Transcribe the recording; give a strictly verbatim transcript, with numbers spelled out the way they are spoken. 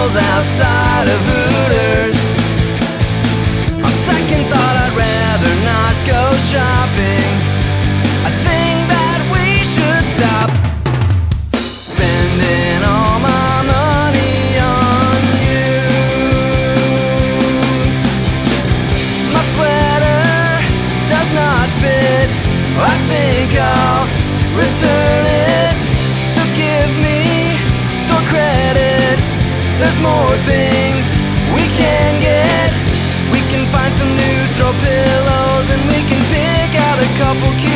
pills outside of Hooters. On second thought, I'd rather not go shopping. I think that we should stop spending all my money on you. My sweater does not fit. I think I'll return it. They'll give me store credit. There's more things we can get. We can find some new throw pillows, and we can pick out a couple kids.